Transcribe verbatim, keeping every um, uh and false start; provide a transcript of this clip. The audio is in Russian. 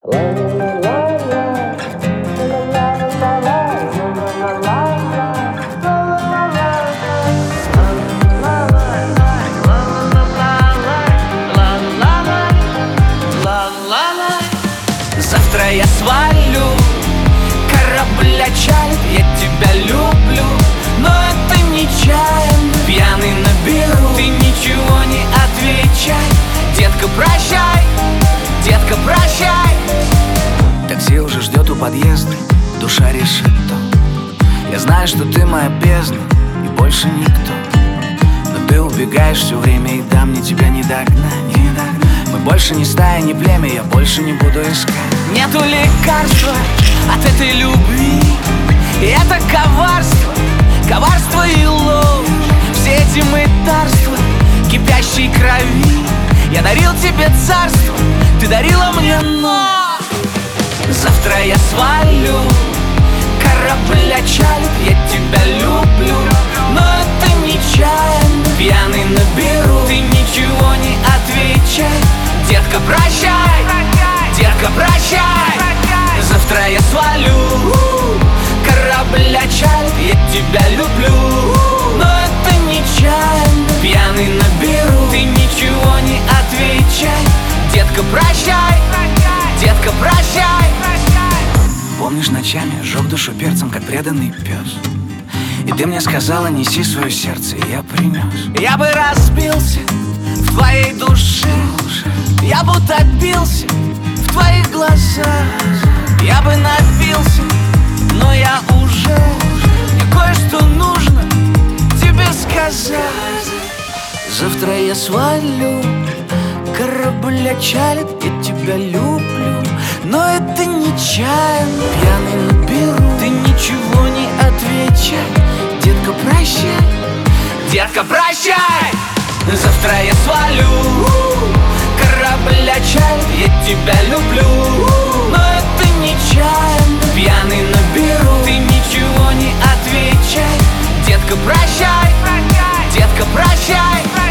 Завтра я свалю, корабль отчалит, я тебя люблю, но это нечаянно. Пьяный наберу, ты ничего не отвечай. Детка, прощай, детка, прощай. Такси уже ждет у подъезда, душа решит то. Я знаю, что ты моя бездна и больше никто. Но ты убегаешь все время, и да, мне тебя не догнать, не догнать. Мы больше не стая, не племя, я больше не буду искать. Нету лекарства от этой любви, и это коварство, коварство и ложь. Все эти мытарства, кипящей крови. Я дарил тебе царство, ты дарила мне ночь. Завтра я свалю, корабль отчалит, я тебя люблю, но это нечаянно. Пьяный наберу, ты ничего не отвечай. Детка, прощай, детка, прощай. Завтра я свалю, корабль отчалит, я тебя люблю, но это нечаянно. Пьяный наберу, ты ничего не отвечай. Детка, прощай, детка, прощай. Помнишь, ночами жег душу перцем, как преданный пес. И ты мне сказала, неси свое сердце, и я принес. Я бы разбился в твоей душе, я будто отбился в твоих глазах. Я бы напился, но я уже, мне кое-что нужно тебе сказать. Завтра я свалю, корабль отчалит, я тебя люблю, но это нечаянно. Пьяный наберу, ты ничего не отвечай. Детка, прощай, детка, прощай. Завтра я свалю, корабль отчалит, я тебя люблю, но это нечаянно. Пьяный наберу, ты ничего не отвечай. Детка, прощай, детка, прощай.